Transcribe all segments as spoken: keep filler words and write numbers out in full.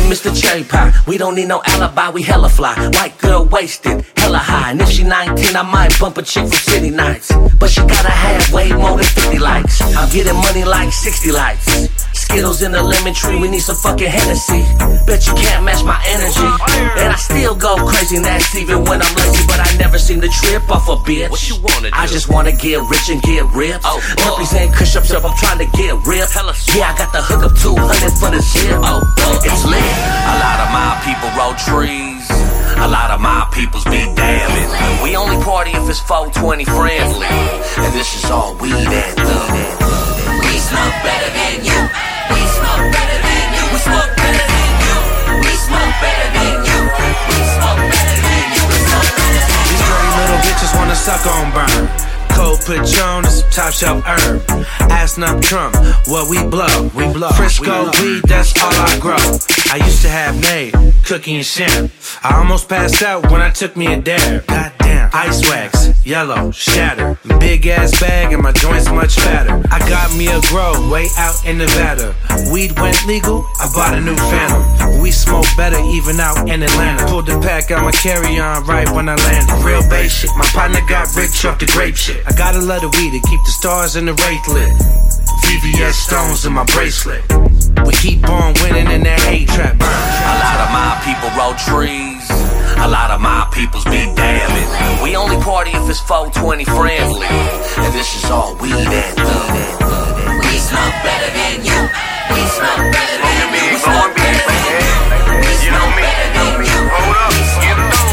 Mister Cherry Pie. We don't need no alibi, we hella fly. White girl wasted, hella high. And if she nineteen, I might bump a chick from City Nights. But she gotta have way more than fifty likes. I'm getting money like sixty likes. Skittles in the lemon tree, we need some fucking Hennessy. Bet you can't match my energy. And I still go crazy next even when I'm lazy. But I never seem to trip off a bitch. What you wanna do? I just wanna get rich and get ripped. Oh, Puppies and push-ups up, I'm trying to get ripped. Yeah, I got the hook up two hundred for the zip. Oh, oh, it's lit. A lot of my people roll trees. A lot of my peoples be damning. We only party if it's four twenty friendly. And this is all weed and love. We smoke better than you. We smoke better than you. We smoke better than you. We smoke better than you. We smoke better than you. We smoke better than you. These dirty little bitches wanna suck on burn. Cold Patron and some top shelf herb. Ass nut Trump, what we blow, we blow. Frisco we weed, that's all I grow. I used to have Nate, Cookie and Sham. I almost passed out when I took me a dare. Goddamn, ice wax, yellow, shatter. Big ass bag and my joints much fatter. I got me a grow way out in Nevada. Weed went legal, I bought a new Phantom. We smoke better even out in Atlanta. Pulled the pack out my carry-on right when I landed. Real base shit, my partner got rich off the grape shit. I gotta love the weed to keep the stars in the wraith lit. V V S stones in my bracelet. We keep on winning in that hate trap. A lot of my people roll trees. A lot of my peoples be damning. We only party if it's four twenty friendly. And this is all weed and love. We smoke better than you. We smoke better than you. We smoke better than you. We smoke better than you. Hold up, get it on.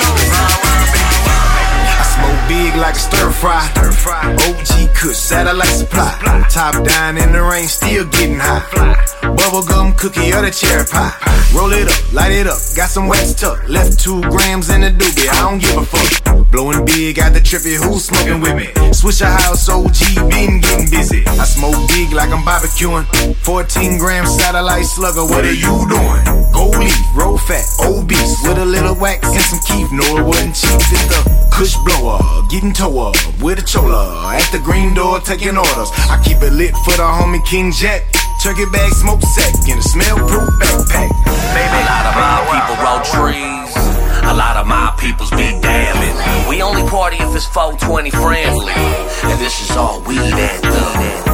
I smoke big like a stir fry. O G Kush, satellite supply. Top down in the rain, still getting high. Bubblegum cookie or the cherry pie. Roll it up, light it up, got some wax tuck. Left two grams in the doobie, I don't give a fuck. Blowing big, got the trippy, who's smoking with me? Switch a house, O G, been getting busy. I smoke big like I'm barbecuing. fourteen gram satellite slugger, what are you doing? Gold leaf, roll fat, obese, with a little wax and some keef. No, it wasn't cheap, it's the Kush blower, getting toe up with a chola. At the green door, taking orders. I keep it lit for the homie King Jack. Turkey bag, smoke sack, in a smell-proof backpack. A lot of my people roll trees. A lot of my peoples be damning. We only party if it's four twenty friendly. And this is all weed and love.